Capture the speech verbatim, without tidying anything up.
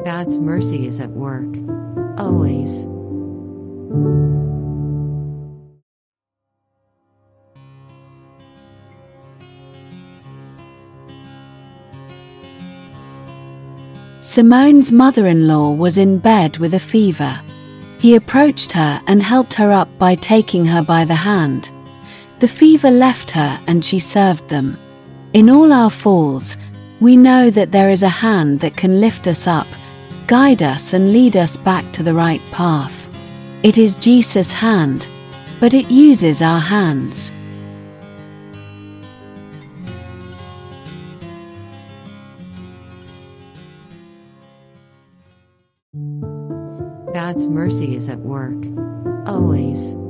God's mercy is at work, always. Simone's mother-in-law was in bed with a fever. He approached her and helped her up by taking her by the hand. The fever left her and she served them. In all our falls, we know that there is a hand that can lift us up, guide us and lead us back to the right path. It is Jesus' hand, but it uses our hands. God's mercy is at work, always.